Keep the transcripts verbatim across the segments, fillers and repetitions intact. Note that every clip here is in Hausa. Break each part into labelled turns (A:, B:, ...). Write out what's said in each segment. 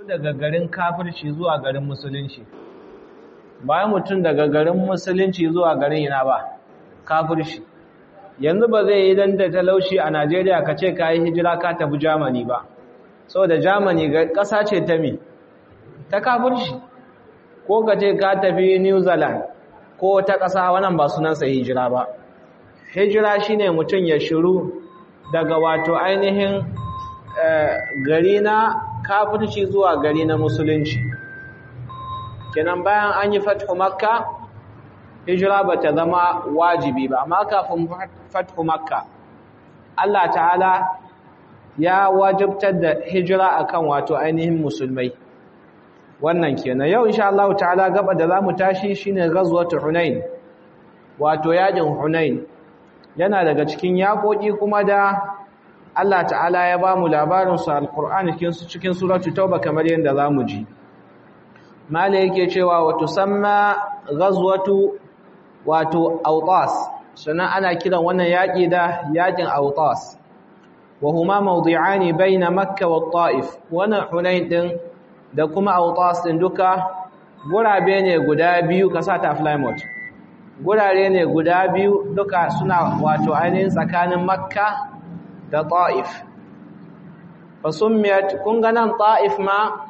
A: daga garin kafirci zuwa garin musulunci. Bayan mutum daga garin musulunci zuwa garin yana ba kafirci. Yanzu ba zai yi dan da talauci a Najeriya ka ce ka yi hijira ka tafi Germany ba. Saboda Germany ƙasa ce ta mi ta kafirci. Ko ka ce ka tafi New Zealand ko ta ƙasa, wannan ba sunansa hijira ba. Hijira shine mutum ya shiru daga wato ainihin gari na kafirci zuwa gari na musulunci. Kenan bayan an yi fathu Makka, hijira ba ta zama wajibi ba, amma kafin fathu Makka Allah ta'ala ya wajibtar da hijira akan wato ainihin musulmai. Wannan kenan. Yau insha Allah ta'ala gaba da zamu tashi shine ghazwatu Hunain, wato yakin Hunain. Yana daga cikin yakoki kuma da Allah ta'ala ya ba mu labarin su alqur'ani cikin suratu tauba kamar yanda zamu ji. Mala yake cewa wato samma ghazwatu wato Awtas, sannan ana kiran wannan yaki da yakin Awtas. Wa huma mawdi'ani baina Makkah wa Ta'if. Wannan Hunain din da kuma Awtas din duka gurabe ne guda biyu, ka sa ta fly mode. Gurare ne guda biyu duka suna wato ainihin tsakanin Makka da Ta'if. Fasummiyat, kun ga nan Ta'if ma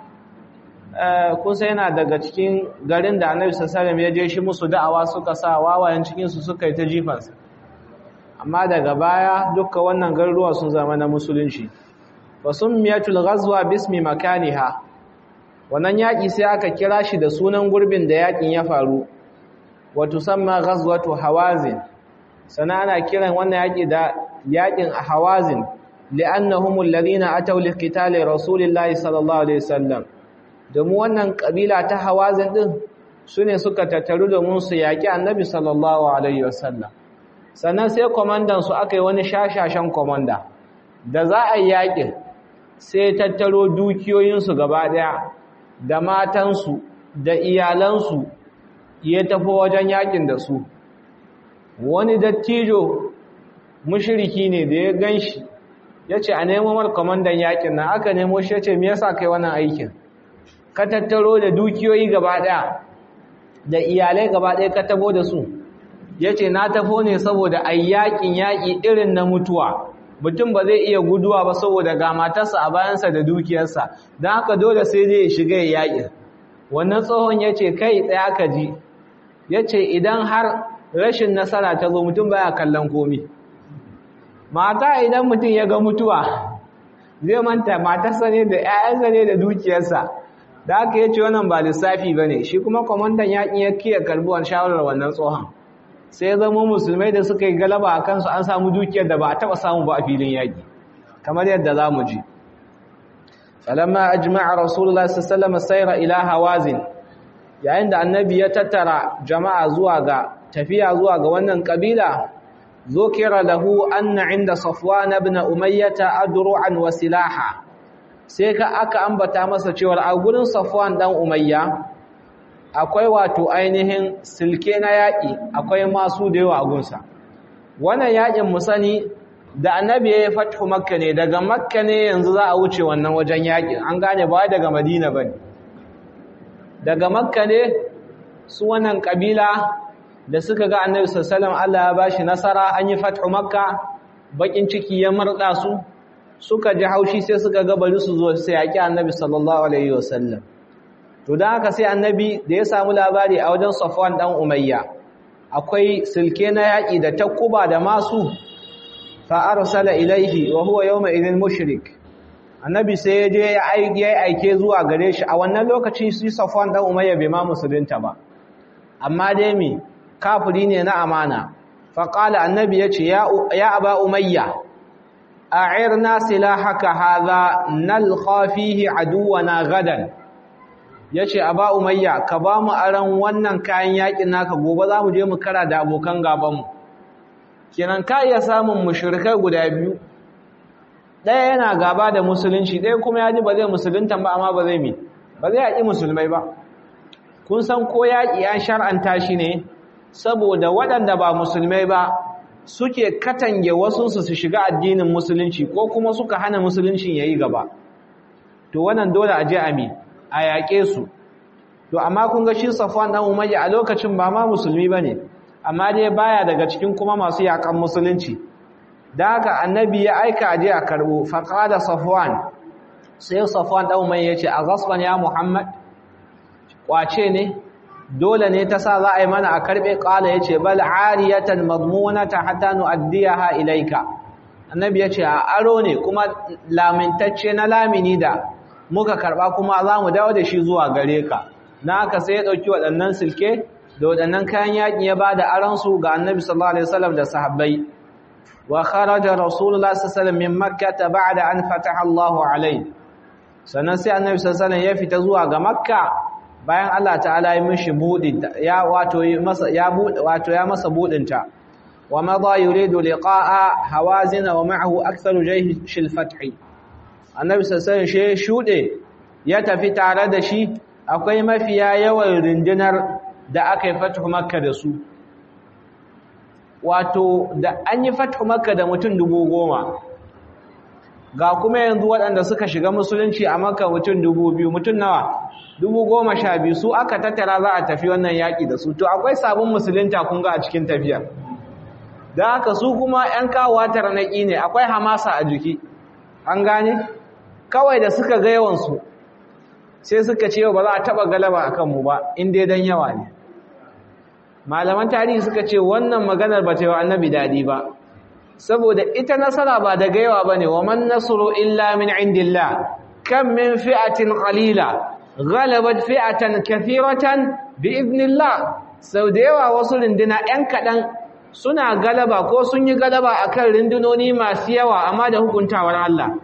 A: kun sai yana daga cikin garin da Annabi sallallahu alaihi wasallam ya je shi musu da'awa, suka sa wawayen cikin su suka yi ta jifansa. Amma daga baya duka wannan garuruwa sun zama na musulunci. Fasummiyatul ghazwa bismi makaniha. Wannan yaki sai aka kira shi da sunan gurbin da yakin ya faru. Wa tusamma ghazwatu Hawazin. Sana ana kiran wannan yaki da yakin Hawazin li'annahumul ladina ataw liqitali rasulillahi sallallahu alaihi wasallam. Domin wannan kabila ta Hawazin din sune suka tattaru domin su yaki Annabi sallallahu alaihi wasallam. Sannan sai komandan su aka yi wani shashashan komanda da za a yi yakin, sai tattaro dukiyoyin su gaba daya da matan su da iyalan su ya tafi wajen yakin da su. Wani dattijo mushriki ne da ya ganshi yace a nemo mar komandan yakin nan. Aka nemo shi yace me yasa kai wannan aikin? Ka tattaro da dukiyoyi gaba daya da iyalai gaba daya ka tabo da su. Yace na tafo ne saboda ayyakin yaki irin na mutuwa. Mutum ba zai iya guduwa ba saboda ga matarsa a bayansa da dukiyarsa, dan haka dole sai dai ya shiga yakin. Wannan tsohon yace kai tsaya ka ji. Yace idan har rashin nasara ta zo mutum baya kallon komi. Mata idan mutum ya ga mutuwa zai manta matarsa ne da ƴaƴansa ne da dukiyarsa. Da haka yace wannan ba lissafi bane. Shi kuma komandan yakin ya kiyaye karbuwan shawarar wannan tsohon. Sai ya zama musulmai da suka yi galaba a kansu, an samu dukiyar da ba a taba samu ba a filin yaki, kamar yadda zamu ji. Falamma ajma'a Rasulullah sallallahu alaihi wasallam sayra ila Hawazin. Yayin da Annabi ya tattara jama'a zuwa ga tafiya zuwa ga wannan kabila, zukira lahu anna inda Safwan ibn Umayyah adru'an wa silaha. Sai ka aka ambata masa cewa a gurin Safwan dan Umayya akwai wato ainihin silke na yaki, akwai masu da yawa a gunsa. Wannan yakin mu sani da Annabi ya fathu Makka ne, daga Makka ne yanzu za a wuce wannan wajen yakin. An gane ba daga Madina bane. Daga Makka ne su wannan kabila da suka ga Annabi sallallahu alaihi wasallam Allah ya bashi nasara, an yi fathu Makka, bakin ciki ya murda su, suka ji haushi sai suka ga bari su zo sai yaki Annabi sallallahu alaihi wasallam. To dan haka sai Annabi da ya samu labari a wajen Safwan dan Umayya akwai silke na yaki da takuba da masu, fa arsala ilaihi wa huwa yawma idhin mushrik. Annabi sai ya je ya aike zuwa gare shi. A wannan lokacin shi Safwan dan Umayya bai ma musulunta ba, amma dai mi kafiri ne na amana. Fa qala Annabi yace ya ya Aba Umayya, a'irna silahaka hadha nalqa fihi aduwana gadan. Yace Aba Umayya, ka ba mu aran wannan kayan yakin naka, gobe za mu je mu kara da abokan gaban mu. Kenan ka iya samun mushrikai guda biyu, ɗaya yana gaba da musulunci, ɗaya kuma ya ji ba zai musulunta ba, amma ba zai mi ba zai yaƙi musulmai ba. Kun san ko yaƙi ya shar'anta shi ne saboda waɗanda ba musulmai ba suke katange wasunsu su shiga addinin musulunci, ko kuma suka hana musuluncin yayi gaba. to wannan dole a je a mi a yaƙe su. To amma kun ga shi Safwan dan Umayya a lokacin ba ma musulmi bane, amma dai baya daga cikin kuma masu yakan musulunci. Da haka annabi ya aika aje a karbo, fa qala Safwan, sai Safwan dan Umayya yace a ghasban ya Muhammad, kwace ne dole ne ta sa za a yi mana a karbe? Qala yace bal ariyatan madmunata hatta nuaddiyaha ilayka. Annabi yace a aro ne kuma lamintacce na lamini da muka karba kuma za mu dawo da shi zuwa gare ka. Na haka sai ya ɗauki waɗannan silke da waɗannan kayan yaƙi ya ba da aransu ga annabi sallallahu alaihi wasallam da sahabbai. Wa kharaja rasulullah sallallahu alaihi wasallam min makkah ba'da an fataha Allahu alaihi. Sannan sai annabi sallallahu alaihi wasallam ya fita zuwa ga makka bayan Allah ta'ala ya mishi budin ya wato masa ya bud wato ya masa budin ta. Wa madha yuridu liqa'a hawazin wa ma'ahu aktharu jaysh al-fath. Annabi sallallahu alaihi wasallam ya shude ya tafi tare da shi akwai mafiya yawan rundunar da aka yi fatu makka da su, wato da an yi fatu makka da mutum dubu goma, ga kuma yanzu waɗanda suka shiga musulunci a makka mutum dubu biyu, mutum nawa dubu goma sha biyu su aka tattara za a tafi wannan yaƙi da su. To akwai sabon musulunta kun ga a cikin tafiyar, da haka su kuma ‘yan kawowa tarnaƙi ne, akwai hamasa a jiki, an gane kawai da suka ga yawansu sai suka ce ba za a taba galaba akan mu ba in dai dan yawa ne. Malaman tarihi suka ce wannan maganar ba ta yi wa annabi dadi ba, saboda ita nasara ba daga yawa bane, wa man nasru illa min indillah kam min fi'atin qalila ghalabat fi'atan kathiratan bi idnillah. Sau da yawa wasu runduna ɗan kaɗan suna galaba ko sun yi galaba akan rundunoni masu yawa amma da hukuntawar Allah.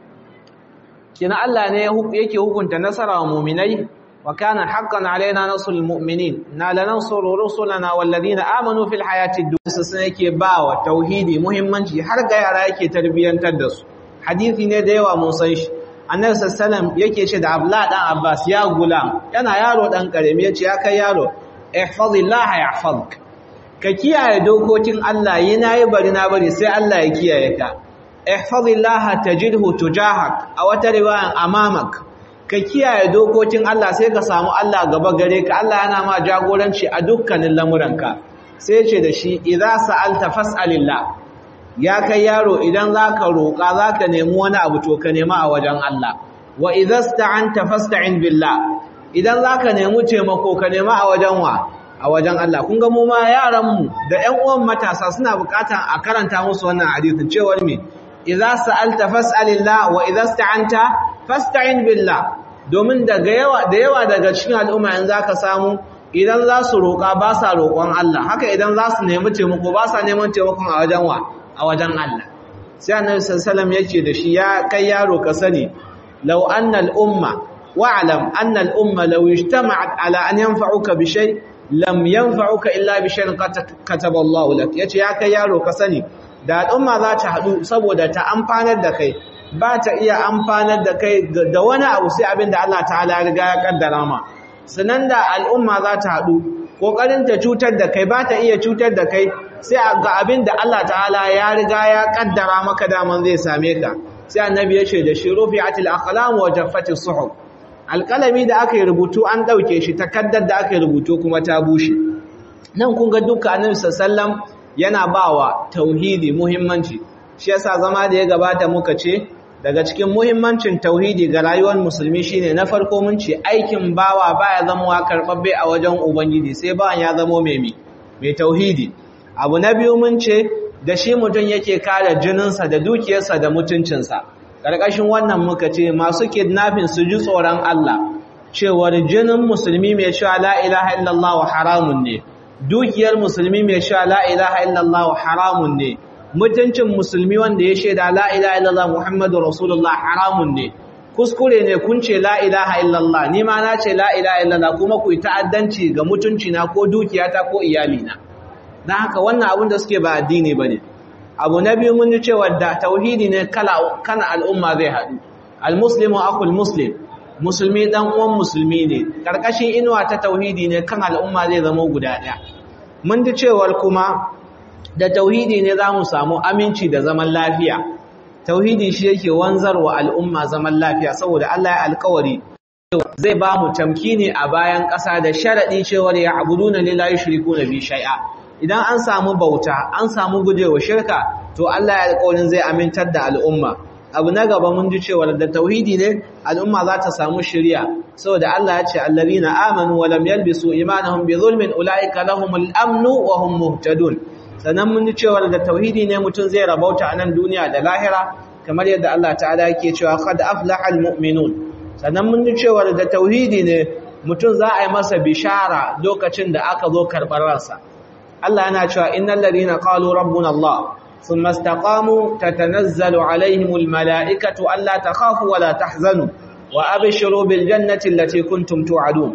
A: Kina Allah ne yake hukunta nasara wa mu'minai, wa kana haqqan alaina nasrul mu'minin na lanansuru rusulana wal ladina amanu fil hayatid dunya. Sai yake bawa tauhidi muhimmanci har ga yara yake tarbiyantar da su. Hadisi ne da yawa mun san shi. Annabi sallallahu alaihi wasallam yake ce da Abdullah dan Abbas, ya gulam, yana yaro dan karemi, yace ya kai yaro, ihfazillaha yahfazuk, ka kiyaye dokokin Allah, yana yi bari na bari sai Allah ya kiyaye ka. ihfazillaha tajidhu tujahak, a wata riwayan amamak, ka kiyaye dokokin Allah sai ka samu Allah gaba gare ka. Allah yana ma jagoranci a dukkanin lamuranka. Sai ce da shi idza sa'alta fas'alillah, ya kai yaro idan zaka roƙa zaka nemi wani abu to ka nema a wajen Allah. Wa idza sta'anta fasta'in billah, idan zaka nemi taimako ka nema a wajen wa a wajen Allah. Kun ga mu ma yaran mu da ƴan uwan matasa suna buƙatar a karanta musu wannan hadisin cewa me idza sa'alta fas'alillah wa idza sta'anta fasta'in billah. Domin daga yawa da yawa daga cikin al'umma in zaka samu idan za su roƙa ba sa roƙon Allah, haka idan za su nemi taimako ba sa neman taimakon a wajen wa a wajen Allah. Sai Annabi sallallahu alaihi wasallam yake da shi, ya kai yaro ka sani law anna al-umma wa'lam anna al-umma law ijtama'at ala an yanfa'uka bi shay lam yanfa'uka illa bi shay'in kataba Allah lak. Yace ya kai yaro ka sani da al'umma za ta haɗu saboda ta amfanar da kai, ba ta iya amfanar da kai da wani abu sai abin da Allah ta'ala ya riga ya kaddara ma. Sanan da al'umma za ta haɗu ƙoƙarin ta cutar da kai, ba ta iya cutar da kai sai ga abin da Allah ta'ala ya riga ya kaddara maka daman zai same ka. Sai annabi ya ce da shi rufi'atil aqlam wa jaffatis suhuf, alƙalami da aka yi rubutu an ɗauke shi, takaddar da aka yi rubutu kuma ta bushe. Nan kun ga duka annabi sallallahu alaihi wasallam yana bawa tauhidi muhimmanci. Shi yasa zama da ya gabata muka ce daga cikin muhimmancin tauhidi ga rayuwar musulmi shine na farko mun ce aikin bawa baya zama karbabbe a wajen ubangiji sai bawan ya zama mai mai tauhidi. Abu na biyu mun ce da shi mutum yake kare jininsa da dukiyarsa da mutuncinsa. Karkashin wannan muka ce masu kidnapping su ji tsoron Allah, cewar jinin musulmi mai cewa la ilaha illallah haramun ne, dukiyar musulmi mai cewa la ilaha illallah haramun ne, mutuncin musulmi wanda ya shaida la ilaha illallah muhammadu rasulullah haramun ne. Kuskure ne kun ce la ilaha illallah, ni ma na ce la ilaha illallah kuma ku yi ta'addanci ga mutuncina ko dukiyata ko iyalina. Dan haka wannan abin da suke ba addini bane. Abu na biyu mun ji cewa da tauhidi ne kala kana al'umma zai haɗu. Al-muslimu aqul muslim, musulmi dan uwan musulmi ne. Karkashin inuwa ta tauhidi ne kan al'umma zai zama guda ɗaya. Mun ji cewa kuma da tauhidi ne za mu samu aminci da zaman lafiya. tauhidi shi yake wanzarwa al'umma zaman lafiya saboda Allah ya alƙawari zai ba mu tamkini a bayan ƙasa da sharadi cewa ya abuduna lillahi yushrikuna bi shay'a idan an samu bauta an samu gujewa shirka to Allah ya alƙawarin zai amintar da al'umma abu na gaba mun ji cewa da tauhidi ne al'umma za ta samu shiriya saboda Allah ya ce allazina amanu wa lam yalbisu imanahum bi zulmin ulaika lahumul amnu wa hum muhtadun sannan mun ji cewa da tauhidi ne mutum zai rabauta a nan duniya da lahira kamar yadda Allah ta'ala yake cewa qad aflaha almu'minun sannan mun ji cewa da tauhidi ne mutum za a yi masa bishara lokacin da aka zo karɓar ransa Allah yana cewa innal ladina qalu rabbuna Allah ثم استقاموا تتنزل عليهم الملائكة ألا تخافوا ولا تحزنوا وأبشروا بالجنة التي كنتم توعدون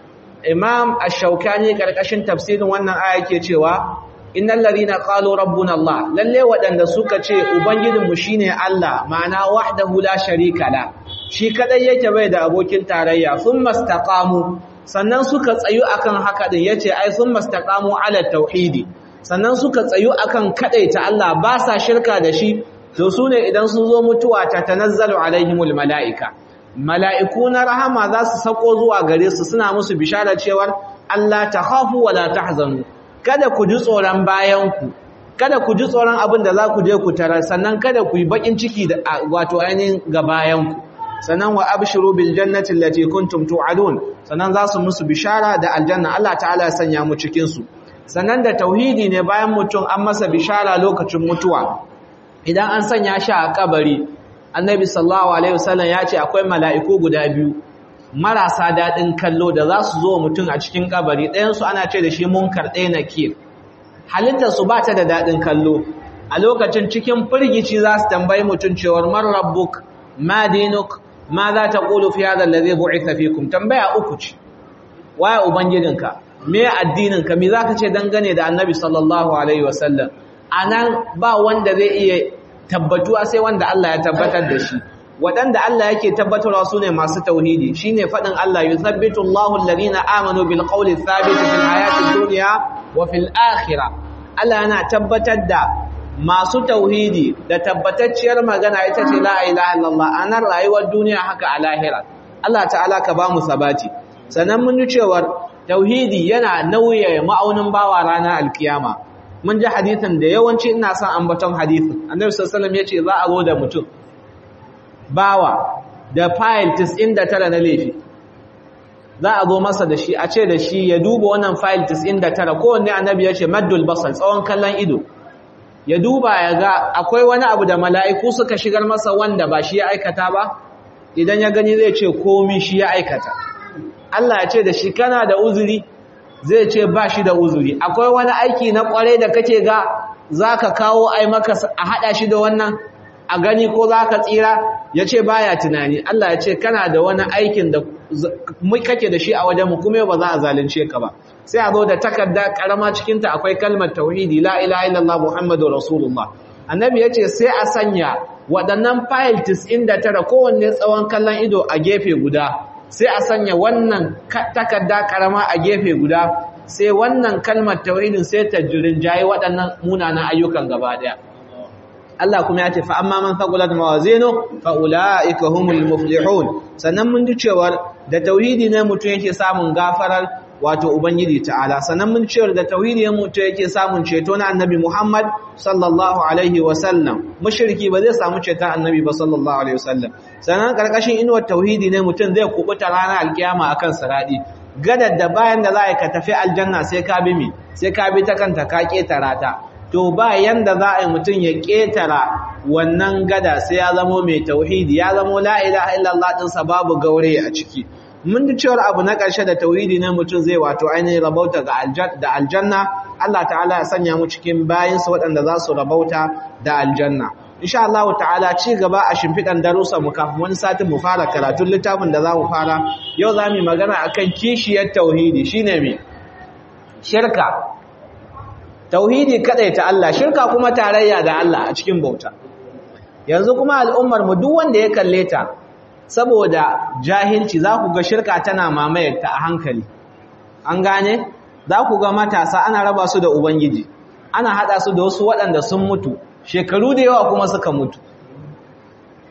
A: إمام الشوكاني كركشن تفسير وانا آية كيشوا إن الذين قالوا ربنا الله للي ودن سوكا شيء أبنجد مشيني الله معنا وحده لا شريك له شي كده يكبيد أبوكين تاريا ثم استقاموا sannan suka tsayu akan haka din yace ai sun mastaqamu ala tauhidi sannan suka tsayu akan kadaita Allah ba sa shirka da shi to sune idan sun zo mutuwa ta tanazzalu alaihimul malaika malaiku na rahama za su sako zuwa gare su suna musu bishara cewa Allah takhafu wala tahzanu kada ku ji tsoron bayan ku kada ku ji tsoron abin da za ku je ku tarar sannan kada ku yi bakin ciki da wato ainihin ga bayan ku sannan wa abshiru bil jannati allati kuntum tu'adun sannan za su musu bishara da aljanna Allah ta'ala ya sanya mu cikin su sannan da tauhidi ne bayan mutum an masa bishara lokacin mutuwa idan an sanya shi a kabari annabi sallallahu alaihi wasallam ya ce akwai mala'iku guda biyu marasa dadin kallo da za su zo mutum a cikin kabari ɗayan su ana ce da shi munkar ɗaya nakir halittar su ba ta da dadin kallo a lokacin cikin firgici za su tambayi mutum cewa man rabbuk ma dinuk ma za ta qulu fi hadha alladhi bu'itha fikum tambaya uku ce waye ubangijinka me addininka me zaka ce dangane da annabi sallallahu alaihi wasallam anan ba wanda zai iya tabbatuwa sai wanda Allah ya tabbatar da shi wadanda Allah yake tabbatarwa sune masu tauhidi shine fadin Allah yuthabbitu Allahu alladhina amanu bil qawli thabit fil hayatid dunya wa fil akhirah Allah yana tabbatar da masu tauhidi da tabbatacciyar magana ita ce la ilaha illallah anan rayuwar duniya haka a lahira Allah ta'ala ka ba mu sabati sannan mun ji cewa tauhidi yana nauye ma'aunin bawa ranar alkiyama mun ji hadisin da yawanci ina son ambaton hadisin annabi sallallahu alaihi wasallam yace za a zo da mutum bawa da file tis'in da tara na laifi za a zo masa da shi a ce da shi ya duba wannan file tis'in da tara kowanne annabi yace maddul basar tsawon kallon ido ya duba ya ga akwai wani abu da mala'iku suka shigar masa wanda ba shi ya aikata ba idan ya gani zai ce komi shi ya aikata Allah ya ce da shi kana da uzuri zai ce ba shi da uzuri akwai wani aiki na kwarai da kake ga zaka kawo ai maka a hada shi da wannan a gani ko zaka tsira ya ce baya tunani Allah ya ce kana da wani aikin da kake da shi a wajen mu kuma ba za a zalunce ka ba sai a zo da takarda karama cikin ta akwai kalmar tauhidi la ilaha illallah muhammadur rasulullah annabi ya ce sai a sanya waɗannan file tis'in da tara kowanne tsawon kallon ido a gefe guda sai a sanya wannan takarda karama a gefe guda sai wannan kalmar tauhidin sai ta jirinjayi waɗannan munanan ayyukan gaba daya Allah kuma ya ce fa amma man thaqulat mawazinu fa ulaika humul muflihun sannan mun ji cewa da tauhidi ne mutum yake samun gafarar wato ubangiji ta'ala sannan mun cewa da tauhidi ne mutum yake samun ceto na annabi Muhammad sallallahu alaihi wasallam mushriki ba zai samu ceton annabi ba sallallahu alaihi wasallam sannan karkashin inuwar tauhidi ne mutum zai kubuta ranar alkiyama akan siradi gadar da bayan da za ka tafi aljanna sai ka bi mi sai ka bi ta kanta ka ketara ta to ba yanda za a yi mutum ya ketara wannan gada sai ya zamo mai tauhidi ya zamo la ilaha illallah ɗinsa babu gaure a ciki mun ji cewar abu na ƙarshe da tauhidi ne mutum zai wato ainihin rabauta da aljanna Allah ta'ala ya sanya mu cikin bayinsa waɗanda za su rabauta da aljanna insha Allah ta'ala ci gaba a shimfiɗan darussa mu kafin wani satin mu fara karatun littafin da za mu fara yau za mu yi magana akan kishiyar tauhidi shine me shirka tauhidi kadai ta Allah shirka kuma tarayya da Allah a cikin bauta yanzu kuma al'ummar mu duk wanda ya kalle ta saboda jahilci za ku ga shirka tana mamayar ta a hankali an gane za ku ga matasa ana raba su da ubangiji ana hada su da wasu waɗanda sun mutu shekaru da yawa kuma suka mutu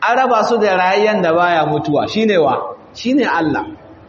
A: an raba su da rayayyen da baya mutuwa shine wa shine Allah.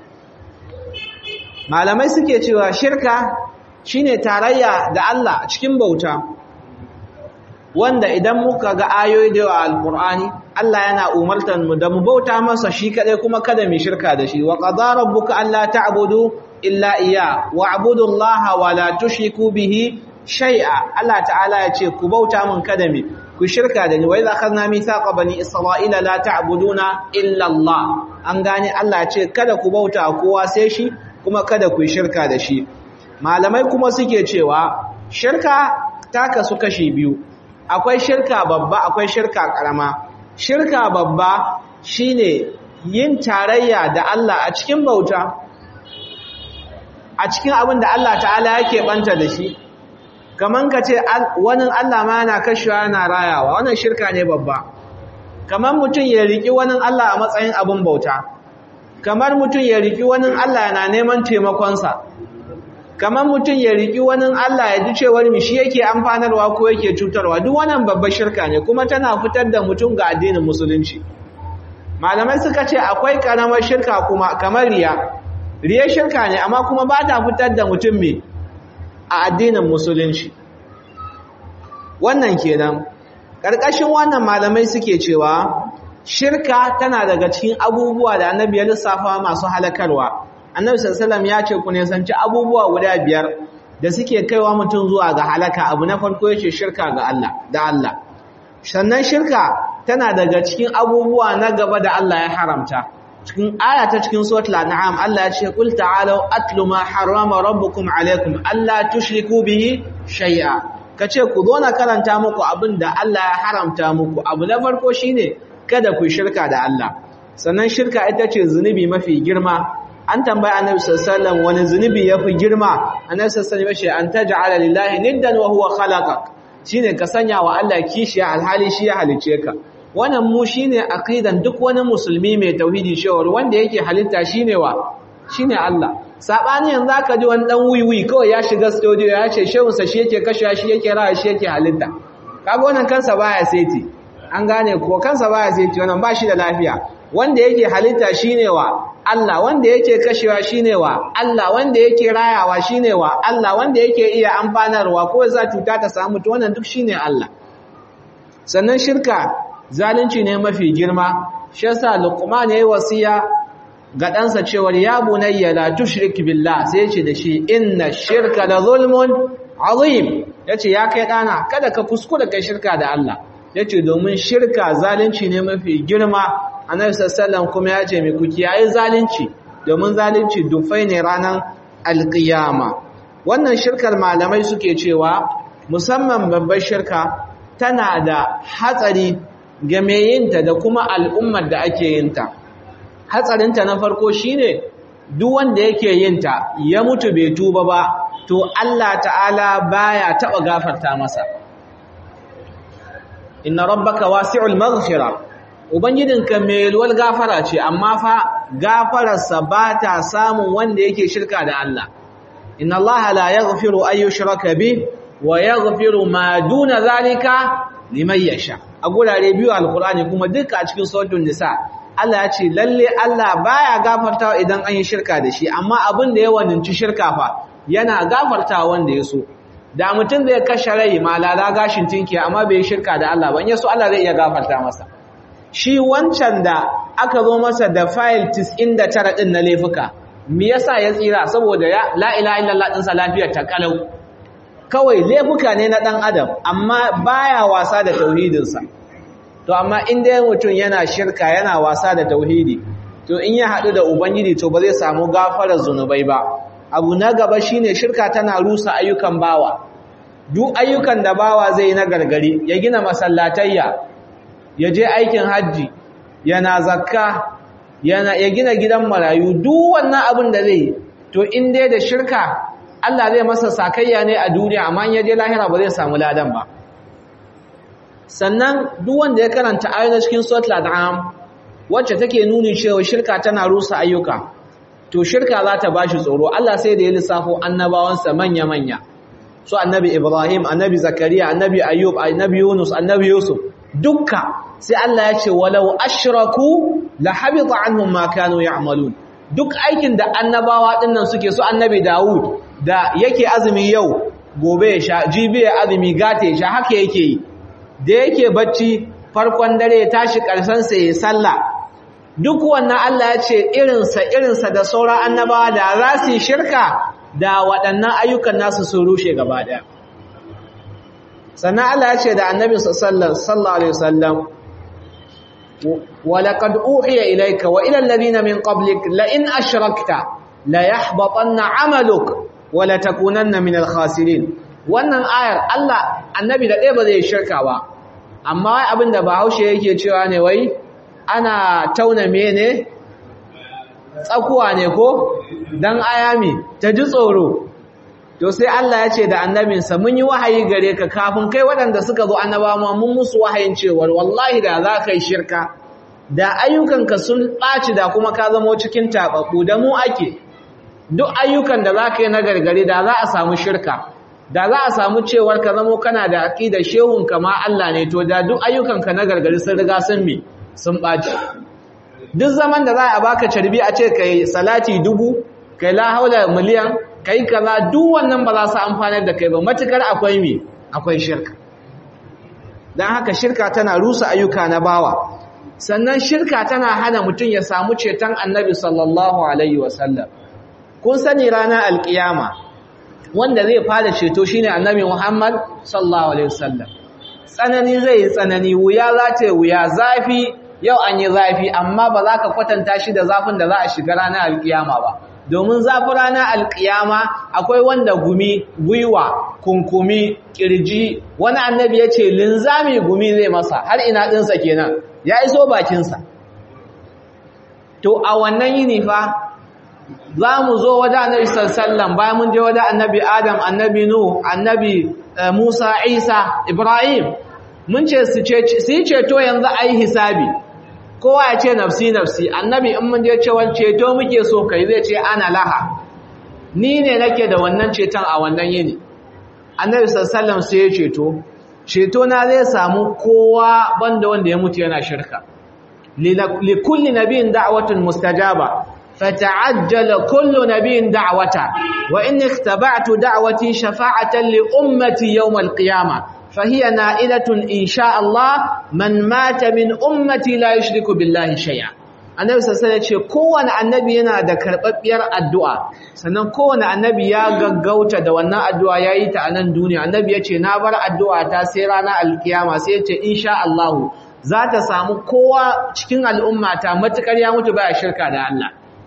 A: Malamai suke cewa shirka shine tarayya da Allah cikin bauta, wanda idan muka ga ayoyi da yawa alqur'ani Allah yana umartar mu da mu bauta masa shi kadai kuma kada mu shirka da shi. Wa qadara rabbuka alla ta'budu illa iyya wa'budu Allaha wa la tushriku bihi shay'a. Allah ta'ala ya ce ku bauta mun kada mu ku shirka da ni. Wa idza akhadna mithaqa bani isra'ila la ta'buduna illa Allah. An gane Allah ya ce kada ku bauta kowa sai shi kuma kada ku shirka da shi. Malamai kuma suke cewa shirka ta kasu kashi biyu, akwai shirka babba akwai shirka karama. Shirka babba shine yin tarayya da Allah a cikin bauta, a cikin abin da Allah ta'ala yake banta da shi, kaman ka ce wani Allah ma yana kashewa yana rayawa, wannan shirka ne babba. Kaman mutum ya riki wani Allah a matsayin abin bauta, kamar mutum ya riki wani Allah yana neman taimakonsa, kamar mutum ya riki wani Allah ya ji cewar mi shi yake amfanarwa ko yake cutarwa, duk wannan babbar shirka ne kuma tana fitar da mutum ga addinin musulunci. Malamai suka ce akwai karamar shirka kuma kamar riya. Riya shirka ne amma kuma ba ta fitar da mutum me a addinin musulunci. Wannan kenan. Karkashin wannan malamai suke cewa shirka tana daga cikin abubuwa da Annabi ya lissafa masu halakarwa. Annabi sallallahu alaihi wasallam ya ce ku ne sanci abubuwa guda biyar da suke kaiwa mutum zuwa ga halaka. Abu na farko yace shirka ga Allah da Allah. Sannan shirka tana daga cikin abubuwa na gaba da Allah ya haramta. Cikin aya ta cikin suratul an'am Allah ya ce qul ta'alu atlu ma harrama rabbukum alaykum alla tushriku bihi shay'a. Kace ku zo na karanta muku abinda Allah ya haramta muku. Abu na farko shine kada ku shirka da Allah. Sannan shirka ita ce zunubi mafi girma. An tambaya Annabi sallallahu alaihi wasallam wani zunubi yafi girma. Annabi sallallahu alaihi wasallam ya ce an taj'ala lillahi niddan wa huwa khalaqak. Shine ka sanya wa Allah kishiya alhali shi ya halice ka. Wannan mu shine aqidan duk wani musulmi mai tauhidi cewa wanda yake halitta shine wa shine Allah. Sabani yanzu aka ji wani dan wiwi kawai ya shiga studio ya ce shehunsa shi yake kashe shi yake rawa shi yake halitta. Kaga wannan kansa baya saiti. An gane ko kansa baya saiti, wannan ba shi da lafiya. Wanda yake halitta shine wa Allah, wanda yake kashewa shine wa Allah, wanda yake rayawa shine wa Allah, wanda yake iya amfanarwa ko za cuta ta samu to wannan duk shine Allah. Sannan shirka zalunci ne mafi girma. Shi yasa Luqman yayi wasiya ga ɗansa cewa ya bunayya la tushrik billah, sai yace da shi inna shirka la zulmun azim. Yace ya kai dana kada ka kuskura kai shirka da Allah. Yace domin shirka zalunci ne mafi girma. Annabi sallallahu alaihi wasallam kuma yace me ku kiyaye zalunci domin zalunci dufai ne ranar alqiyama. Wannan shirkar malamai suke cewa musamman babbar shirka tana da hatsari ga mai yinta da kuma al'ummar da ake yinta. Hatsarinta na farko shine duk wanda yake yinta ya mutu bai tuba ba to Allah ta'ala baya taba gafarta masa. Inna rabbaka wasi'ul maghfira, ubangijinka mai yalwar gafara ce amma fa gafararsa ba ta samun wanda yake shirka da Allah. Inna Allah la yaghfiru an yushraka bih wa yaghfiru ma duna zalika liman yasha. A gurare biyu alqur'ani kuma duka a cikin suratul nisa Allah ya ce lalle Allah baya gafartawa idan an yi shirka da shi, amma abin da ya waninci shirka fa yana gafartawa wanda ya so. Da mutum zai kashe rai malala gashin tinkiya amma bai yi shirka da Allah ban yaso Allah zai iya gafarta masa. Shi wancan da aka zo masa da file tis'in da tara din na laifuka, me yasa ya tsira? Saboda ya la ilaha illallah din sa lafiyar ta kalau. Kawai laifuka ne na dan adam amma baya wasa da tauhidin sa. To amma in dai mutum yana shirka yana wasa da tauhidi, to in ya hadu da ubangiji to ba zai samu gafarar zunubai ba. Abu na gaba shine shirka tana rusa ayyukan bawa. Duk ayyukan da bawa zai yi na gargari, ya gina masallatayya, ya je aikin hajji, yana zakka, yana ya gina gidan marayu, duk wannan abin da zai, to in dai da shirka Allah zai masa sakayya ne a duniya amma in ya je lahira ba zai samu ladan ba. Sannan duk wanda ya karanta ayoyin cikin suratul an'am wacce take nuni cewa shirka tana rusa ayyuka, to shirka za ta bashi tsoro. Allah sai da ya lissafo annabawansa manya-manya, su annabi Ibrahim, annabi Zakariya, annabi Ayyub, annabi Yunus, annabi Yusuf. dukka sai Allah ya ce walau ashraku la habita anhum ma kanu ya'malun duk aikin da annabawa dinnan suke su annabi Dawud da yake azumi yau gobe ya sha jibi ya azumi gata ya sha haka yake yi da yake bacci farkon dare ya tashi karsan sa ya sallah duk wannan Allah ya ce irinsa irinsa da sauran annabawa da za su shirka da waɗannan ayyukan nasu sun rushe gaba ɗaya sannan Allah ya ce da annabi sallallahu alaihi wasallam wa laqad uhiya ilayka wa ila alladhina min qablik la in ashrakta la yahbatanna 'amaluk wa la takunanna min al-khasirin wannan ayar Allah annabi da ɗaya ba zai shirka ba amma wai abinda Bahaushe yake cewa ne wai ana tauna mene tsakuwa ne ko dan ayami ta ji tsoro to sai Allah ya ce da annabinsa mun yi wahayi gare ka kafin kai waɗanda suka zo annabawa mun musu wahayin cewa wallahi da za ka yi shirka da ayyukanka sun ɓaci da kuma ka zama cikin taɓaɓɓu da mu ake duk ayyukan da za ka yi na gargari da za a samu shirka da za a samu cewar ka zama kana da aƙida shehunka ma Allah ne to da duk ayyukanka na gargari sun riga sun mi sun ɓaci duk zaman da za a baka carbi a ce kai salati dubu kai la haula miliyan kai kaza duk wannan ba za su amfanar da kai ba matukar akwai mi akwai shirka dan haka shirka tana rusa ayyuka na bawa sannan shirka tana hana mutum ya samu ceton annabi sallallahu alaihi wasallam kun sani ranar alkiyama wanda zai fara ceto shine annabi Muhammad sallallahu alaihi wasallam tsanani zai tsanani wuya za ta wuya zafi yau an yi zafi amma ba za ka kwatanta shi da zafin da za a shiga ranar alkiyama ba domin zafi ranar alkiyama akwai wanda gumi gwiwa kunkumi kirji wani annabi ya ce linzami gumi zai masa har ina ɗinsa kenan ya iso bakinsa to a wannan yini fa za mu zo wajen annabi sallallahu bayan mun je wajen annabi adam annabi nuh annabi musa isa ibrahim mun ce su yi ceto yanzu a yi hisabi kowa ya ce nafsi nafsi annabi in mun je cewa ceto muke so kai zai ce ana laha ni ne nake da wannan ceton a wannan yini annabi sallallahu sai ya ceto ceto na zai samu kowa banda wanda ya mutu yana shirka li kulli nabiyyin da'watun mustajaba fata'ajjala kullu nabiyyin da'wata wa in ikhtaba'tu da'wati shafa'atan li ummati yawm al-qiyamah فهي نائلة إن شاء الله من مات من أمتي لا يشرك بالله شيئا annabi sallallahu alaihi wasallam ce kowanne annabi yana da karbabbiyar addu'a sannan kowanne annabi ya gaggauta da wannan addu'a yayi ta a nan duniya annabi yace na bar addu'a ta sai ranar alkiyama sai yace insha Allah za ta samu kowa cikin al'umma ta matukar ya mutu baya shirka da Allah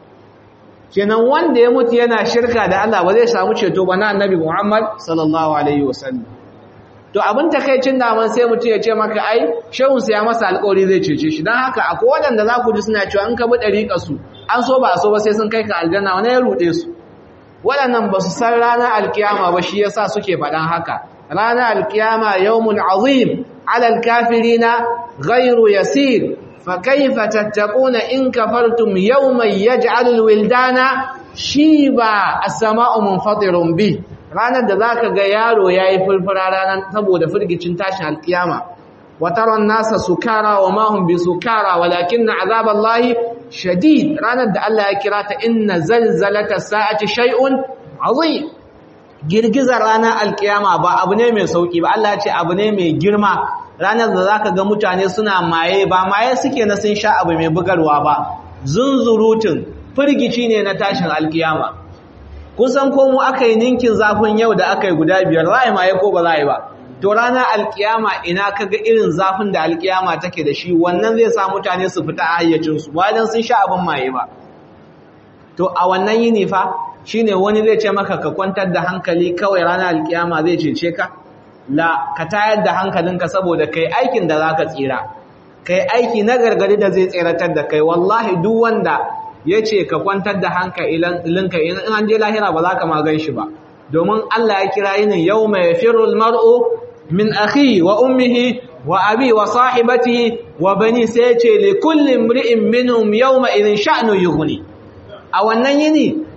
A: kenan wanda ya mutu yana shirka da Allah ba zai samu ceto ba na annabi Muhammad sallallahu alaihi wasallam to abin takeicin da man sai mutum ya ce maka ai shehun sai ya masa alƙawari zai cece shi dan haka akwai wadanda za ku ji suna cewa in ka bi dariƙar su an so ba so ba sai sun kai ka aljanna wani ya rude su wadannan ba su san ranar alkiyama ba shi yasa suke faɗan haka ranar alkiyama yawmun azim ala alkafirina ghayru yasir fa kayfa tattaquna in kafartum yawman yaj'al alwildana shiba as-sama'u munfatirun bi ranar da za ka ga yaro ya yi fulfura ranar saboda firgicin tashin alkiyama wataron nasa sukara wa mahun bi sukara walakin na azabar lahi shadid ranar da Allah ya kira ta inna zalzalata sa'ati shay'un azim girgizar ranar alkiyama ba abu ne mai sauki ba Allah ya ce abu ne mai girma ranar da za ka ga mutane suna maye ba maye suke na sun sha abu mai bugarwa ba zunzurutun firgici ne na tashin alkiyama kun san ko mu aka yi ninkin zafin yau da aka yi guda biyar za a yi maye ko ba za a yi ba to ranar alkiyama ina kaga irin zafin da alkiyama take da shi wannan zai sa mutane su fita a hayyacinsu bayan sun sha abin maye ba to a wannan yini fa shine wani zai ce maka ka kwantar da hankali kawai ranar alkiyama zai cece ka la ka tayar da hankalinka saboda kai aikin da zaka tsira kai aiki na gargadi da zai tsiratar da kai wallahi duk wanda ya ce ka kwantar da hankalinka in an je lahira ba za ka magan shi ba domin Allah ya kira yinin yau mai firul mar'u min akhi wa ummihi wa abi wa sahibatihi wa bani sai ce li kulli imri'in minhum yawma idhin sha'nu yughni a wannan yini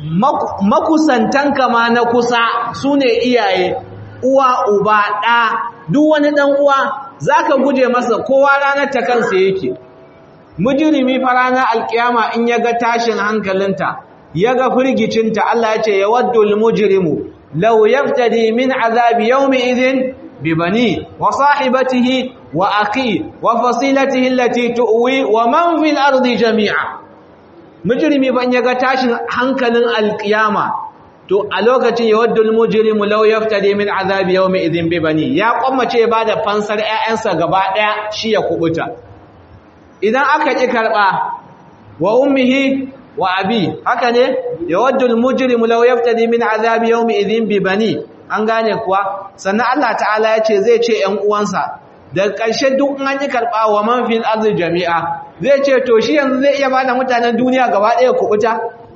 A: makusantanka ma na kusa sune iyaye uwa uba da duk wani dan uwa zaka guje masa kowa ranar ta kansa yake mujrimi fa ranar alkiyama in yaga tashin hankalinta yaga firgicinta Allah ya ce yawaddul mujrimu law yaftadi min azabi yawmi idhin bibani wa sahibatihi wa akhi wa fasilatihi allati tuwi wa man fil ardi jami'a mujrimi ban yaga tashin hankalin alkiyama to a lokacin yawaddul mujrimu law yaftadi min azabi yawmi idhin bibani ya kwammace ba da fansar ƴaƴansa gaba daya shi ya kubuta idan aka ki karba wa ummihi wa abi haka ne yawaddul mujrimu law yaftadi min azabi yawmi idhin bibani an gane kuwa sannan Allah ta'ala ya ce zai ce ƴan uwansa daga ƙarshe duk an yi karba wa man fil ardi jami'a zai ce to shi yanzu zai iya bada mutanen duniya gaba daya kubuta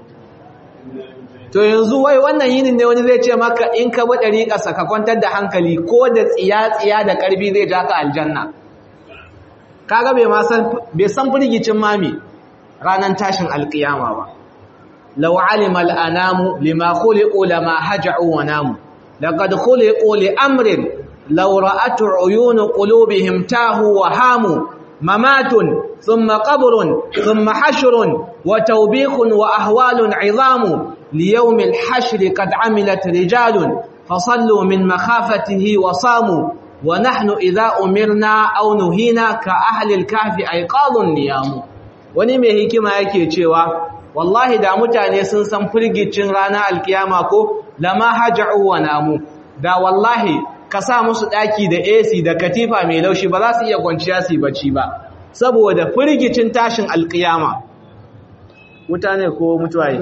A: to yanzu wai wannan yinin ne wani zai ce maka in ka bi dariƙarsa ka kwantar da hankali ko da tsiya-tsiya da ƙarfi zai ja ka aljanna kaga bai ma san bai san firgicin mami ranan tashin alƙiyama ba law alima al'anamu lima khuliqu lama haja'u wa namu laqad khuliqu li amrin law ra'atu uyunu qulubihim tahu wa hamu mamatun thumma qabrun thumma hashrun wa tawbikhun wa ahwalun 'idhamu ليوم الحشر قد عملت رجال فصلوا من مخافته وصاموا ونحن إذا أمرنا أو نهينا كأهل الكهف أيقاظ النيام wani mai hikima yake cewa wallahi da mutane sun san firgicin rana alkiyama ko lama haja'u wa namu da wallahi ka sa musu daki da A C da katifa mai laushi ba za su iya kwanciya su bacci ba saboda firgicin tashin alkiyama mutane ko mutuwaye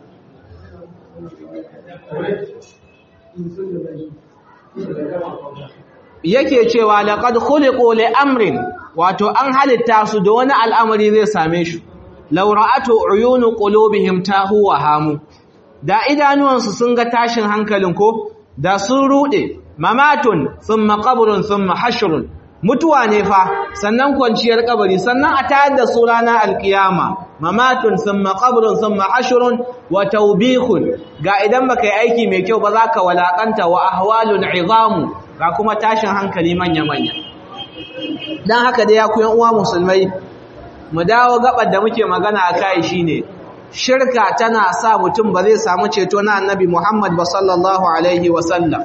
A: yake cewa laqad khuliqu li amrin wato an halitta su da wani al'amari zai same shi law ra'atu uyunu qulubihim tahu wa hamu da idanuwansu sun ga tashin hankalin ko da sun rude mamatun thumma qabrun thumma hashrun mutuwa ne fa sannan kwanciyar kabari sannan a tayar da su ranar alkiyama mamatun thumma qabrun thumma hashrun wa tawbikhun ga idan baka yi aiki mai kyau ba zaka walakanta wa ahwalun izamu ga kuma tashin hankali manya manya dan haka da ya ku yan uwa musulmai mu dawo gabar da muke magana akai shine shirka tana sa mutum ba zai samu ceto na annabi Muhammad ba sallallahu alaihi wasallam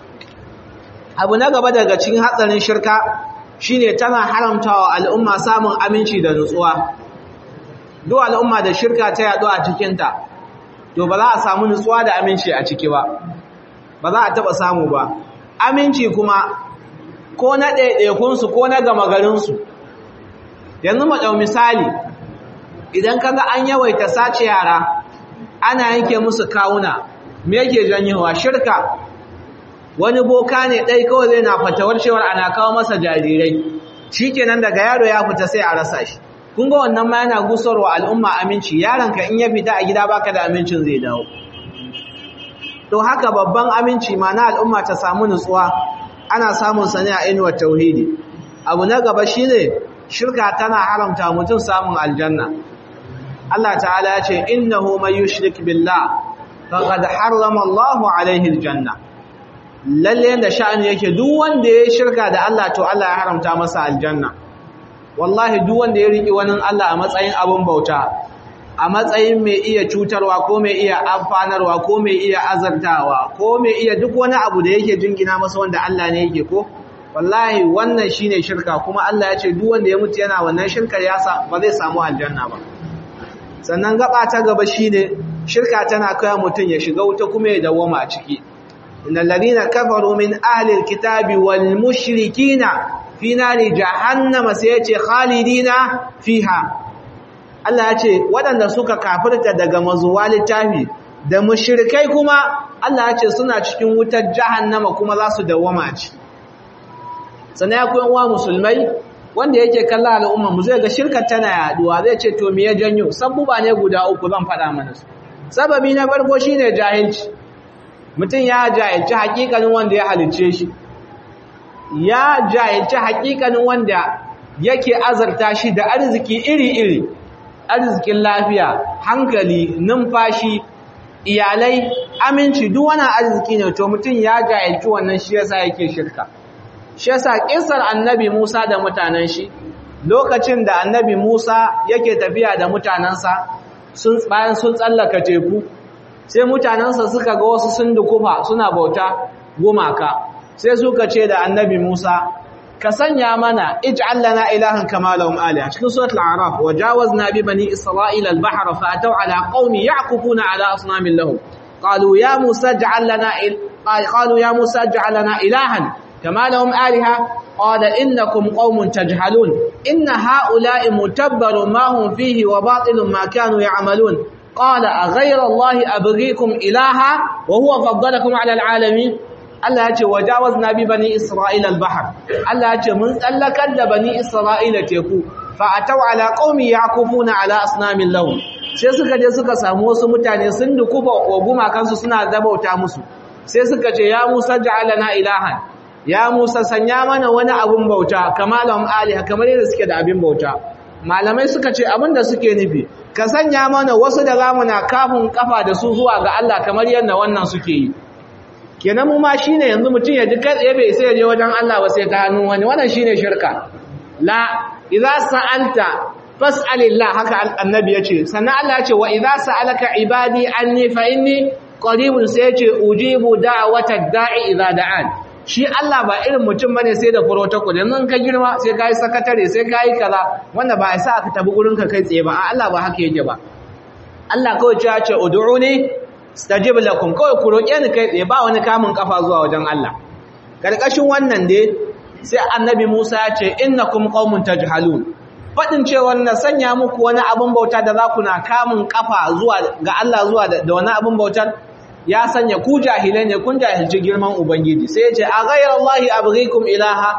A: abu na gaba daga cikin hatsarin shirka shine tana haramtawa al'umma samun aminci da nutsuwa duk al'umma da shirka ta yaɗu a cikin ta to ba za a samu nutsuwa da aminci a ciki ba ba za a taba samu ba aminci kuma ko na ɗaiɗaikun su ko na gama garin su yanzu mu dau misali idan kaga an yawaita sace yara ana yanke musu kawuna me yake janyewa shirka wani boka ne dai kawai zai na fatawar cewar ana kawo masa jarirai shikenan daga yaro ya fita sai a rasa shi kun ga wannan ma yana gusarwa al'umma aminci yaronka in ya fita a gida baka da amincin zai dawo to haka babban aminci ma na al'umma ta samu nutsuwa ana samun sa ne a inuwar tauhidi abu na gaba shine shirka tana haramta mutum samun aljanna Allah ta'ala ya ce innahu may yushrik billah faqad harrama Allahu alaihi aljanna lalle da sha'ani yake duk wanda ya shirka da Allah to Allah ya haramta masa aljanna wallahi duk wanda ya riki wani Allah a matsayin abun bauta a matsayin mai iya cutarwa ko mai iya amfanarwa ko mai iya azartawa ko mai iya duk wani abu da yake jingina masa wanda Allah ne yake ko wallahi wannan shine shirka kuma Allah ya ce duk wanda ya mutu yana wannan shirkar ya sa ba zai samu aljanna ba sannan gaba ta gaba shine shirka tana kai mutun ya shiga wuta kuma ya dawoma a ciki innal ladina kafaru min ahli alkitabi wal mushrikina fi nari jahannama sayace khalidina fiha Allah ya ce waɗanda suka kafirta daga mazuwa littafi da mushrikai kuma Allah ya ce suna cikin wutar jahannama kuma za su dawoma ci sannan ya koyan wa musulmai wanda yake kallon al'umma mu zai ga shirkar tana yaduwa zai ce to me ya janyo sabbuba ne guda uku zan faɗa mana su sababi na farko shine jahilci mutum ya jahilci hakikanin wanda ya halicce shi ya jahilci hakikanin wanda yake azarta shi da arziki iri-iri arzikin lafiya hankali numfashi iyalai aminci duk wani arziki ne to mutum ya jahilci wannan shi yasa yake shirka shi yasa kissar annabi Musa da mutanen shi lokacin da annabi Musa yake tafiya da mutanansa sun bayan sun tsallaka teku sai mutanansa suka ga wasu sun dukufa suna bauta gumaka sai suka ce da annabi Musa ka sanya mana ij'al lana ilahan kama lahum aliha cikin suratul a'raf wajawazna bi bani isra'ila al-bahra fa ataw ala qaumi ya'kufuna ala asnamin lahum qalu ya musa ij'al lana qalu ya musa ij'al lana ilahan kama lahum aliha qala innakum qaumun tajhalun inna ha'ula'i mutabbarun ma hum fihi wa batilun ma kanu ya'malun qala aghayra allahi abghikum ilaha wa huwa faddalakum ala al-alamin Allah ya ce wajawazna bi bani isra'ila al-bahr Allah ya ce mun tsallakar da bani isra'ila teku fa ataw ala qaumi yaqufuna ala asnamin lahum sai suka je suka samu wasu mutane sun dukuba wa gumakansu suna zabauta musu sai suka ce ya Musa ja'alana ilahan ya Musa sanya mana wani abun bauta kama lahum aliha kamar yadda suke da abin bauta malamai suka ce abinda suke nufi ka sanya mana wasu da zamu na kafin kafa da su zuwa ga Allah kamar yadda wannan suke yi kenan mu ma shine yanzu mutun ya ji kai tsaye bai sai ya je wajen Allah ba sai ta hannun wani wannan shine shirka la idza sa'alta fas'alillah haka annabi yace sannan Allah yace wa idza sa'alaka ibadi anni fa inni qaribun sai yace ujibu da'watad da'i idza da'an shi Allah ba irin mutum bane sai da protocol yanzu ka girma sai kai sakatare sai kai kaza wanda ba sai aka tabi gurin ka kai tsaye ba Allah ba haka yake ba Allah kawai ya ce ud'uni stajib lakum kawai ku roƙe ni kai tsaye ba wani kamun kafa zuwa wajen Allah karkashin wannan dai sai annabi Musa ya ce innakum qaumun tajhalun fadin cewa na sanya muku wani abun bauta da za ku na kamun kafa zuwa ga Allah zuwa da wani abun bautar ya sanya ku jahilai ne kun jahilci girman ubangiji sai ya ce a ghayrallahi abghikum ilaha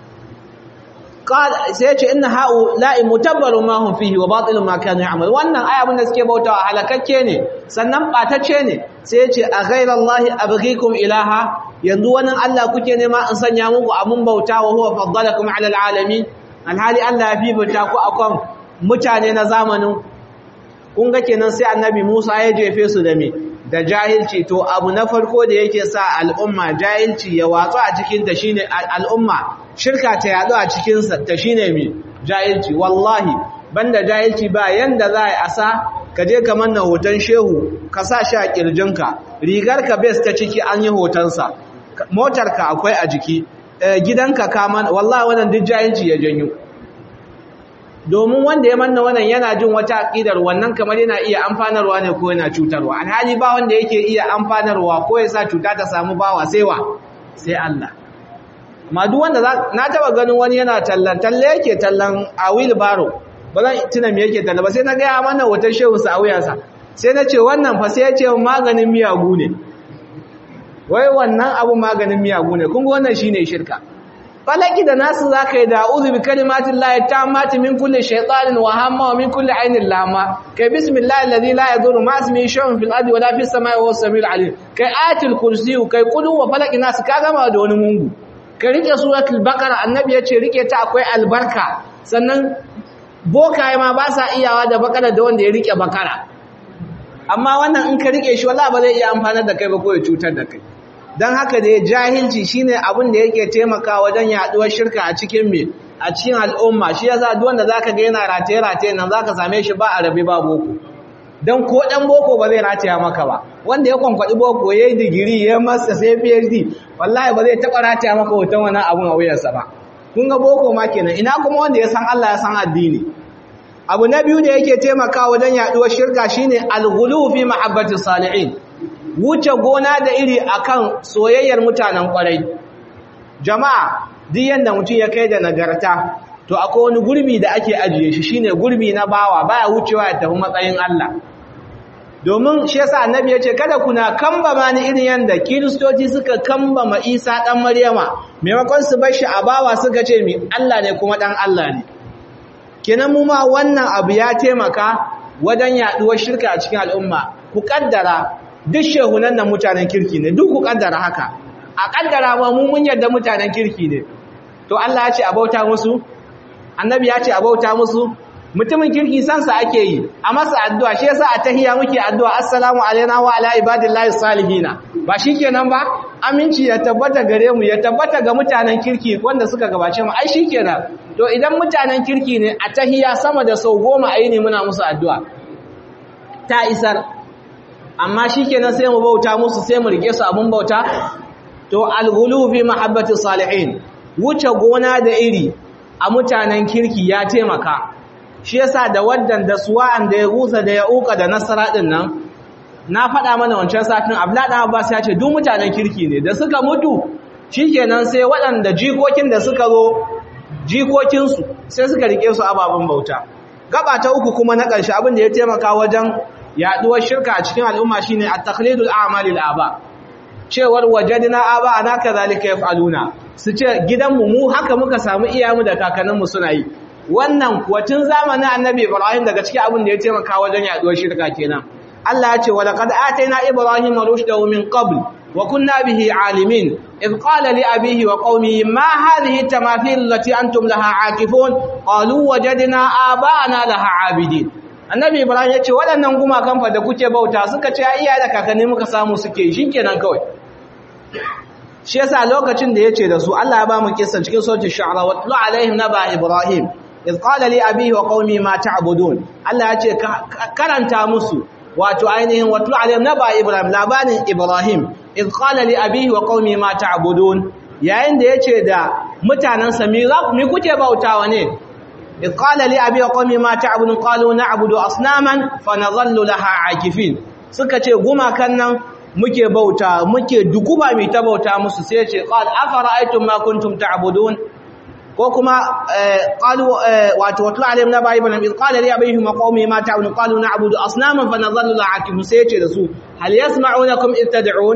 A: qala sai ya ce inna ha'ula'i mutabbaru ma hum fihi wa batilun ma kanu ya'mal wannan ai abin da suke bautawa halakakke ne sannan batacce ne sai ya ce a ghayrallahi abghikum ilaha yanzu wannan Allah kuke nema in sanya muku abun bauta wa huwa faddalakum 'ala al'alamin alhali Allah ya fifita ku akan mutane na zamanin kun ga kenan sai annabi Musa ya jefe su da me da jahilci to abu na farko da yake sa al'umma jahilci ya watsu a cikin ta shine al'umma shirka ta yadu a cikin sa ta shine me jahilci wallahi banda jahilci ba yanda za a asa ka je ka manna hoton shehu ka sa shi a kirjinka rigar ka bes ta ciki an yi hoton sa motar ka akwai a jiki gidanka ka man wallahi wannan duk jahilci ya janyo domin wanda ya manna wannan yana jin wata aqidar wannan kamar yana iya amfanarwa ne ko yana cutarwa alhali ba wanda yake iya amfanarwa ko ya sa cuta ta samu bawa sai wa sai Allah amma duk wanda na taba ganin wani yana tallan talle yake tallan a wheelbarrow ba zan tuna me yake talla ba sai na ga ya manna wata shehu sa a wuyansa sai na ce wannan fa sai ya ce maganin miyagu ne wai wannan abu maganin miyagu ne kun ga wannan shine shirka falaki da nasu zaka yi da'udhu bi kalimatin lahi tammati min kulli shaytanin wa hamma wa min kulli ainin lama kai bismillahi alladhi la yadurru ma ismihi shay'un fil ardi wa la fis samai wa huwa samiul alim kai ayatul kursi kai kudu wa falaki nasu ka gama da wani mungu kai rike suratul baqara annabi yace rike ta akwai albarka sannan bokaye ma ba sa iyawa da bakara da wanda ya rike bakara amma wannan in ka rike shi wallahi ba zai iya amfanar da kai ba ko ya cutar da kai dan haka da jahilci shine abin da yake taimakawa wajen yaduwar shirka a cikin me a cikin al'umma shi yasa duk wanda zaka ga yana rataye rataye nan zaka same shi ba arabi ba boko dan ko dan boko ba zai rataya maka ba wanda ya kwankwadi boko yayi digiri ya masa sai P H D wallahi ba zai taba rataya maka hoton wannan abun a wuyarsa ba kun ga boko ma kenan ina kuma wanda ya san Allah ya san addini abu na biyu da yake taimakawa wajen yaduwar shirka shine al-ghulu fi mahabbati salihin wuce gona da iri akan soyayyar mutanen kwarai jama'a duk yanda mutum ya kai da nagarta to akwai wani gurbi da ake ajiye shi shine gurbi na bawa baya wucewa ya tafi matsayin Allah domin shi yasa annabi yace kada kuna kambama ni irin yanda kiristoci suka kambama Isa dan Maryama maimakon su bar shi a bawa suka ce mi Allah ne kuma dan Allah ne kenan mu ma wannan abu ya taimaka wajen yaduwar shirka a cikin al'umma ku kaddara duk shehunan nan mutanen kirki ne duk ku kaddara haka a kaddara ma mu mun yarda mutanen kirki ne to Allah ya ce a bauta musu annabi ya ce a bauta musu mutumin kirki sansa ake yi a masa addu'a shi yasa a tahiyya muke addu'a assalamu alaina wa ala ibadillahi salihina ba shikenan ba aminci ya tabbata gare mu ya tabbata ga mutanen kirki wanda suka gabace mu ai shikenan to idan mutanen kirki ne a tahiyya sama da sau goma ayi ne muna musu addu'a ta isar amma shikenan sai mu bauta musu sai mu rike su abun bauta to al-ghulu fi mahabbati salihin wuce gona da iri a mutanen kirki ya taimaka shi yasa da waddan da suwa'an da ya gusa da ya uka da nasara din nan na faɗa mana wancan satin Abdullah dan Abbas ya ce duk mutanen kirki ne da suka mutu shikenan sai waɗanda jikokin da suka zo jikokin su sai suka rike su ababen bauta gaba ta uku kuma na ƙarshe abin da ya taimaka wajen yaduwar shirka a cikin al'umma shine at-taqlidul a'malil aba cewar wajadna aba ana kazalika yaf'aluna su ce gidanmu mu haka muka samu iyayenmu da kakanninmu suna yi wannan kuwa tun zamanin annabi Ibrahim daga cikin abin da ya taimaka wajen yaduwar shirka kenan Allah ya ce wa laqad atayna ibrahima rushdahu min qabl wa kunna bihi alimin id qala li abihi wa qaumihi ma hadhihi tamathil allati antum laha aakifun qalu wajadna aba'ana laha abidin annabi Ibrahim ya ce waɗannan gumakan fa da kuke bauta suka ce iyaye da kakanni muka samu suke shikenan kawai shi yasa lokacin da yace da su Allah ya ba mu kissan cikin suratul shu'ara wa tlu alaihim naba ibrahim iz qala li abihi wa qaumi ma ta'budun Allah ya ce karanta musu wato ainihin wa tlu alaihim naba ibrahim labanin ibrahim iz qala li abihi wa qaumi ma ta'budun yayin da yace da mutanen sa mi kuke bautawa ne iz qala li abihi wa qaumi ma ta'budun qalu na'budu asnaman fa nadhallu laha akifin suka ce gumakan nan muke bauta muke dukuba mai ta bauta musu sai ce qal afara'aytum ma kuntum ta'budun ko kuma qalu wato watlu alayhim nabai ibn abi qala li abihi wa qaumi ma ta'budun qalu na'budu asnaman fa nadhallu la'akim sai ce da su hal yasma'unakum id tad'un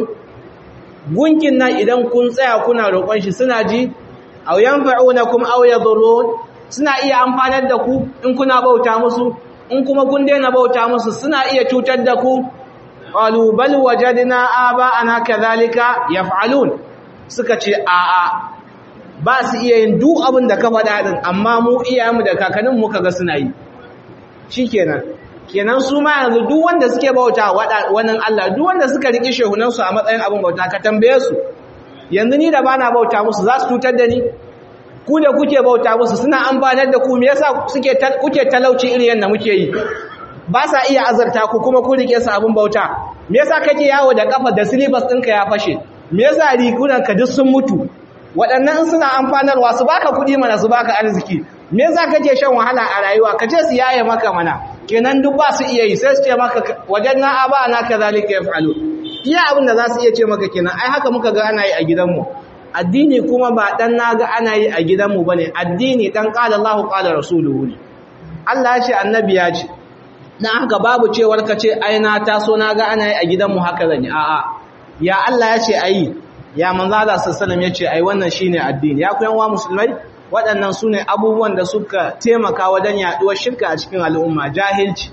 A: gunkin nan idan kun tsaya kuna roƙon shi suna ji aw yanfa'unakum aw yadurrun suna iya amfanar da ku in kuna bauta musu in kuma kun daina bauta musu suna iya cutar da ku qalu bal wajadna aba'ana kadhalika yaf'alun suka ce a a ba su iya yin duk abin da ka faɗa din amma mu iyayenmu da kakannin mu kaga suna yi shikenan kenan su ma yanzu duk wanda suke bauta wannan Allah duk wanda suka riki shehunan su a matsayin abin bauta ka tambaye su yanzu ni da bana bauta musu za su cutar da ni ku da kuke bauta musu suna amfanar da ku me yasa suke kuke talauci irin yanda muke yi ba sa iya azarta ku kuma ku rike su abin bauta me yasa kake yawo da kafa da silibas ɗinka ya fashe me yasa rikunan ka duk sun mutu waɗannan suna amfanarwa su baka kuɗi mana su baka arziki me yasa kake shan wahala a rayuwa kace su yaye maka mana kenan duk ba su iya yi sai su ce maka wajanna abana kazalika yafalu iya abin da za su iya ce maka kenan ai haka muka ga ana yi a gidanmu addini kuma ba dan naga ana yi a gidanmu bane addini dan qala Allahu qala rasuluhu ne Allah ya ce annabi ya ce dan haka babu cewar ka ce ai na taso naga ana yi a gidanmu haka zan yi a'a ya Allah ya ce ayi ya manzo Allah sallallahu alaihi wasallam ya ce ai wannan shine addini ya kuyan wa musulmai waɗannan sune abubuwan da suka taimaka wajen yaduwar shirka a cikin al'umma jahilci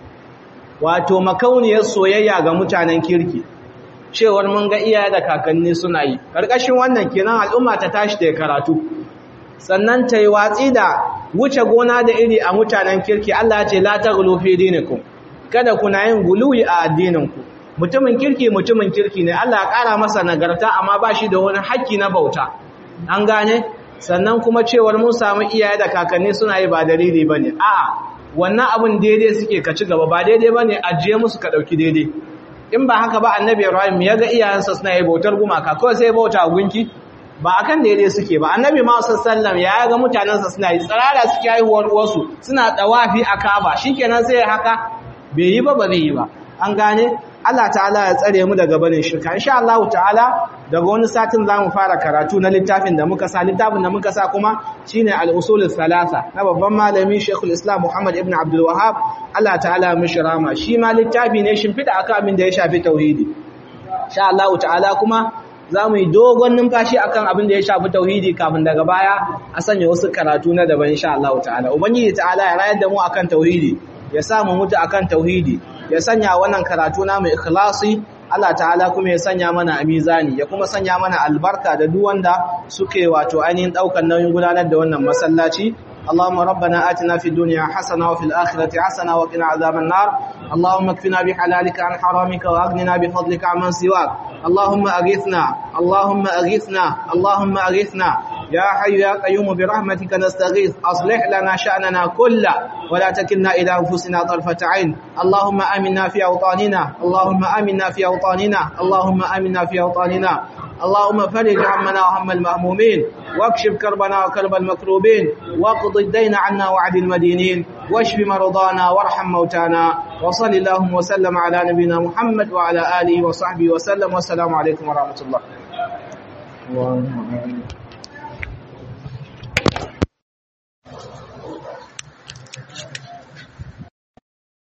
A: wato makauniyar soyayya ga mutanen kirki cewar mun ga iyaye da kakanni suna yi karkashin wannan kenan al'umma ta tashi da karatu sannan ta yi watsi da wuce gona da iri a mutanen kirki Allah ya ce la taghlu fi dinikum kada kuna yin guluwi a addininku mutumin kirki mutumin kirki ne Allah ya kara masa nagarta amma ba shi da wani haƙƙi na bauta an gane sannan kuma cewar mun samu iyaye da kakanni suna yi ba dalili bane a'a wannan abun daidai suke ka ci gaba ba daidai bane ajiye musu ka dauki daidai in ba haka ba annabi Ibrahim ya ga iyayensa suna yi bautar gumaka kawai sai bauta gunki ba akan daidai suke ba annabi ma sallallahu ya ga mutanensa suna yi tsarara suke haihuwar uwarsu suna tawafi a Kaaba shikenan sai haka bai yi ba ba zai yi ba an gane Allah ta'ala ya tsare mu daga barin shirka insha Allah ta'ala daga wani satin zamu fara karatu na littafin da muka sa littafin da muka sa kuma shine al-usul thalatha na babban malami Sheikhul Islam Muhammad ibn Abdul Wahhab Allah ta'ala mishi rama shi ma littafi ne shimfida akan abin da ya shafi tauhidi insha Allah ta'ala kuma zamu yi dogon numfashi akan abin da ya shafi tauhidi kafin daga baya a sanya wasu karatu na daban insha Allah ta'ala ubangiji ta'ala ya rayar da mu akan tauhidi ya sa mu mutu akan tauhidi ya sanya wannan karatu na mai ikhlasi Allah ta'ala kuma ya sanya mana a mizani ya kuma sanya mana albarka da duk wanda suke wato ainihin daukan nauyin gudanar da wannan masallaci اللهم ربنا آتنا في الدنيا حسنة وفي الآخرة حسنة وقنا عذاب النار اللهم اكفنا بحلالك عن حرامك وأغننا بفضلك عمن سواك اللهم أغثنا اللهم أغثنا اللهم أغثنا يا حي يا قيوم برحمتك نستغيث أصلح لنا شأننا كله ولا تكلنا إلى أنفسنا طرفة عين اللهم آمنا في أوطاننا اللهم آمنا في أوطاننا اللهم آمنا في أوطاننا اللهم فرج همنا وهم المهمومين واكشف كربنا وكرب المكروبين واقض الدين عنا وعد المدينين واشف مرضانا وارحم موتانا وصل اللهم وسلم على نبينا محمد وعلى آله وصحبه وسلم والسلام عليكم ورحمة الله.